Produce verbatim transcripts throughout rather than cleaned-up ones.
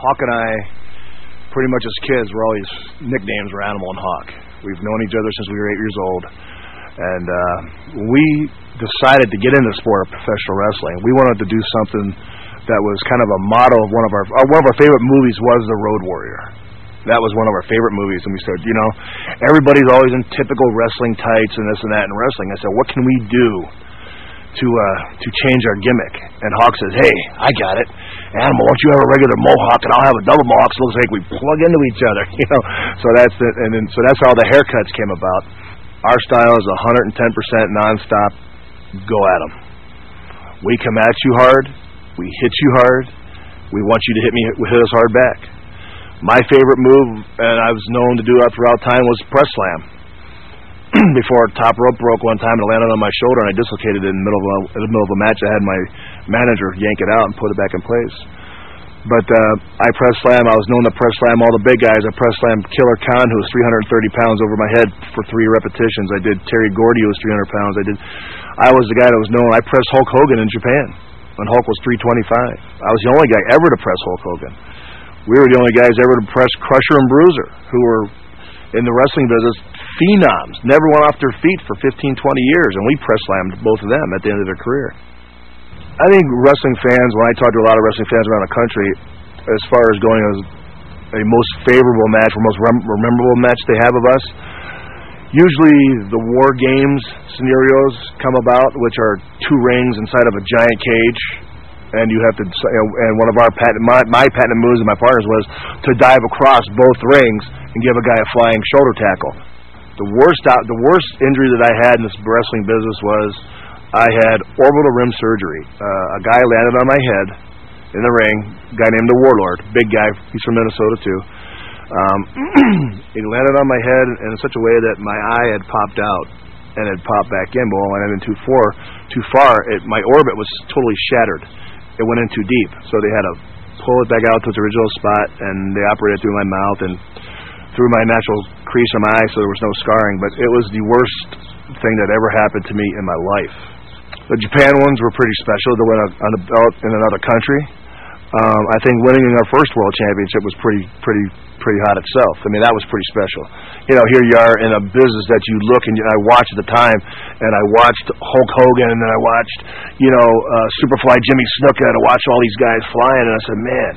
Hawk and I, pretty much as kids, were always nicknames were Animal and Hawk. We've known each other since we were eight years old. And uh, we decided to get into the sport of professional wrestling. We wanted to do something that was kind of a model of one of our uh, one of our favorite movies was The Road Warrior. That was one of our favorite movies, and we started, you know, everybody's always in typical wrestling tights and this and that in wrestling. I said, what can we do to uh, to change our gimmick? And Hawk says, hey, I got it. Animal, why don't you have a regular mohawk and I'll have a double mohawk, so it looks like we plug into each other, you know. So that's the, and then so that's how the haircuts came about. Our style is one hundred ten percent nonstop. Go at 'em. We come at you hard. We hit you hard. We want you to hit me hit us hard back. My favorite move, and I was known to do that throughout time, was press slam. Before a top rope broke one time, it landed on my shoulder, and I dislocated it in the middle of a, in the middle of a match. I had my manager yank it out and put it back in place. But uh, I press slam. I was known to press slam all the big guys. I press slam Killer Khan, who was three hundred thirty pounds, over my head for three repetitions. I did Terry Gordy, who was three hundred pounds. I did. I was the guy that was known. I pressed Hulk Hogan in Japan when Hulk was three twenty-five. I was the only guy ever to press Hulk Hogan. We were the only guys ever to press Crusher and Bruiser, who were in the wrestling business phenoms, never went off their feet for fifteen, twenty years, and we press slammed both of them at the end of their career. I think wrestling fans, when I talk to a lot of wrestling fans around the country, as far as going as a most favorable match or most rem- memorable match they have of us, usually the War Games scenarios come about, which are two rings inside of a giant cage, and you have to, and one of our patent, my, my patent moves and my partners was to dive across both rings and give a guy a flying shoulder tackle. The worst, the worst injury that I had in this wrestling business was I had orbital rim surgery. Uh, a guy landed on my head in the ring, a guy named the Warlord, big guy, he's from Minnesota too. Um, he landed on my head in such a way that my eye had popped out and had popped back in, but when I went in too far, too far it, my orbit was totally shattered. It went in too deep, so they had to pull it back out to its original spot, and they operated through my mouth and through my natural crease in my eye, so there was no scarring. But it was the worst thing that ever happened to me in my life. The Japan ones were pretty special to win a, on a belt in another country. Um, I think winning our first world championship was pretty, pretty, pretty hot itself. I mean, that was pretty special. You know, here you are in a business that you look and you, I watched at the time, and I watched Hulk Hogan, and then I watched, you know, uh, Superfly Jimmy Snuka, and I watched all these guys flying, and I said, man,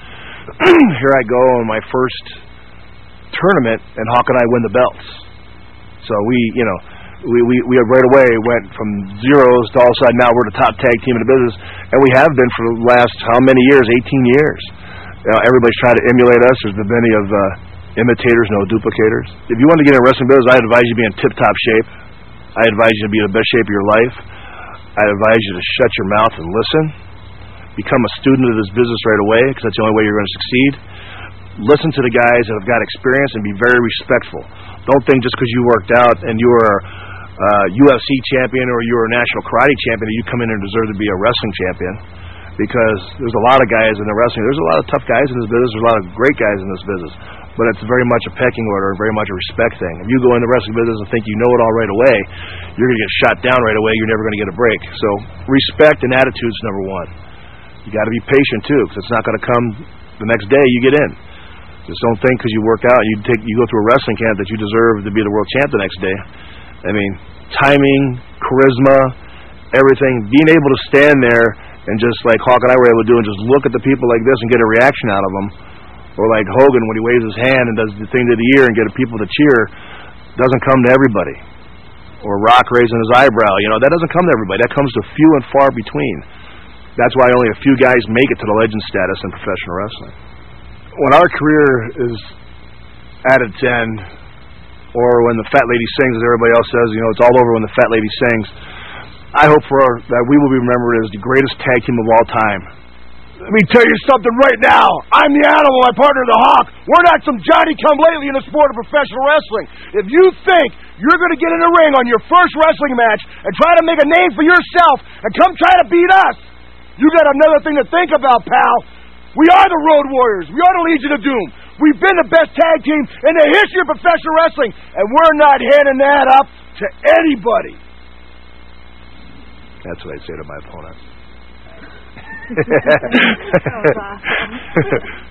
here I go in my first tournament, and how can I win the belts? So we, you know, we, we, we right away went from zeros to all of a sudden now we're the top tag team in the business, and we have been for the last how many years? eighteen years. You know, everybody's trying to emulate us. There's been many of uh, imitators, no duplicators. If you want to get in wrestling business, I'd advise you to be in tip-top shape. I advise you to be in the best shape of your life. I advise you to shut your mouth and listen. Become a student of this business right away, because that's the only way you're going to succeed. Listen to the guys that have got experience and be very respectful. Don't think just because you worked out and you were a uh, U F C champion or you were a national karate champion that you come in and deserve to be a wrestling champion. Because there's a lot of guys in the wrestling. There's a lot of tough guys in this business. There's a lot of great guys in this business. But it's very much a pecking order and very much a respect thing. If you go in the wrestling business and think you know it all right away, you're going to get shot down right away. You're never going to get a break. So respect and attitude is number one. You got to be patient too, because it's not going to come the next day you get in. Just don't think because you work out, you take, you go through a wrestling camp that you deserve to be the world champ the next day. I mean, timing, charisma, everything. Being able to stand there and just like Hawk and I were able to do, and just look at the people like this and get a reaction out of them, or like Hogan when he waves his hand and does the thing to the ear and get people to cheer, doesn't come to everybody. Or Rock raising his eyebrow, you know, that doesn't come to everybody. That comes to few and far between. That's why only a few guys make it to the legend status in professional wrestling. When our career is at its end, or when the fat lady sings, as everybody else says, you know, it's all over when the fat lady sings, I hope for our, that we will be remembered as the greatest tag team of all time. Let me tell you something right now. I'm the Animal, my partner, the Hawk. We're not some Johnny-come-lately in the sport of professional wrestling. If you think you're going to get in a ring on your first wrestling match and try to make a name for yourself and come try to beat us, you got another thing to think about, pal. We are the Road Warriors. We are the Legion of Doom. We've been the best tag team in the history of professional wrestling, and we're not handing that up to anybody. That's what I'd say to my opponent. That was awesome.